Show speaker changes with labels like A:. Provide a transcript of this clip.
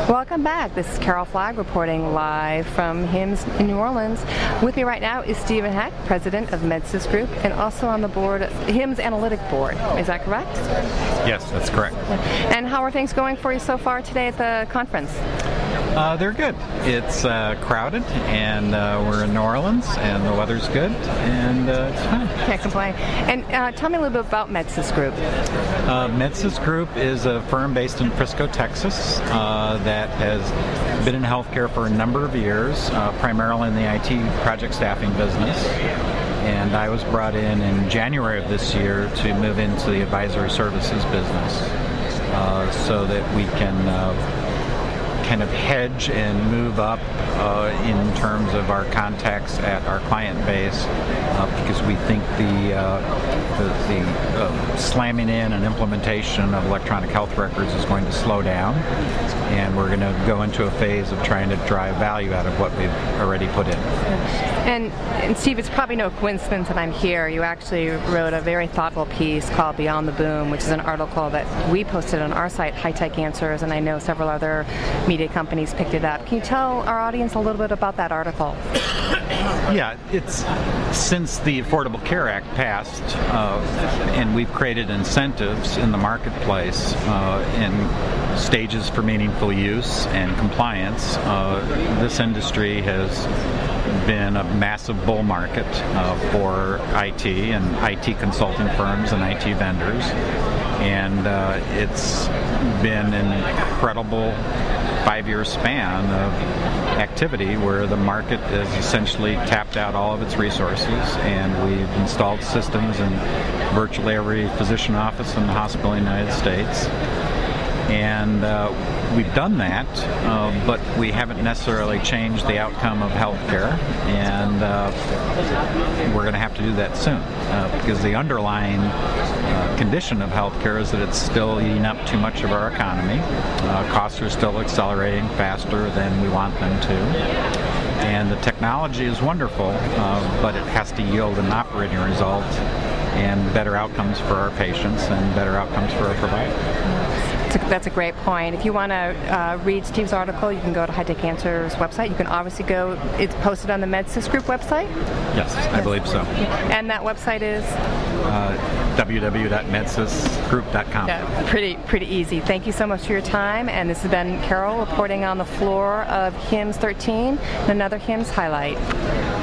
A: Welcome back. This is Carol Flagg reporting live from HIMSS in New Orleans. With me right now is Stephen Heck, president of Medsys Group, and also on the board, HIMSS Analytic Board. Is that correct?
B: Yes, that's correct.
A: And how are things going for you so far today at the conference?
B: They're good. It's crowded, and we're in New Orleans, and the weather's good, and it's fine.
A: Can't complain. And tell me a little bit about Medsys Group.
B: Medsys Group is a firm based in Frisco, Texas, that has been in healthcare for a number of years, primarily in the IT project staffing business. And I was brought in January of this year to move into the advisory services business, so that we can kind of hedge and move up in terms of our contacts at our client base, because we think the slamming in and implementation of electronic health records is going to slow down, and we're going to go into a phase of trying to drive value out of what we've already put in.
A: And Steve, it's probably no coincidence that I'm here. You actually wrote a very thoughtful piece called Beyond the Boom, which is an article that we posted on our site, High Tech Answers, and I know several other media companies picked it up. Can you tell our audience a little bit about that article?
B: Yeah, it's since the Affordable Care Act passed, and we've created incentives in the marketplace in stages for meaningful use and compliance. This industry has been a massive bull market for IT and IT consulting firms and IT vendors, and it's been an incredible 5-year span of activity where the market has essentially tapped out all of its resources, and we've installed systems in virtually every physician office in the hospital in the United States. And we've done that, but we haven't necessarily changed the outcome of healthcare, and we're going to have to do that soon, because the underlying condition of healthcare is that it's still eating up too much of our economy. Costs are still accelerating faster than we want them to. And the technology is wonderful, but it has to yield an operating result and better outcomes for our patients and better outcomes for our providers.
A: That's a great point. If you want to read Steve's article, you can go to High Tech Answers website. You can obviously go, it's posted on the Medsys Group website?
B: Yes, I believe so.
A: And that website is?
B: www.medsysgroup.com.
A: Yeah, pretty easy. Thank you so much for your time. And this has been Carol reporting on the floor of HIMSS 13, and another HIMSS highlight.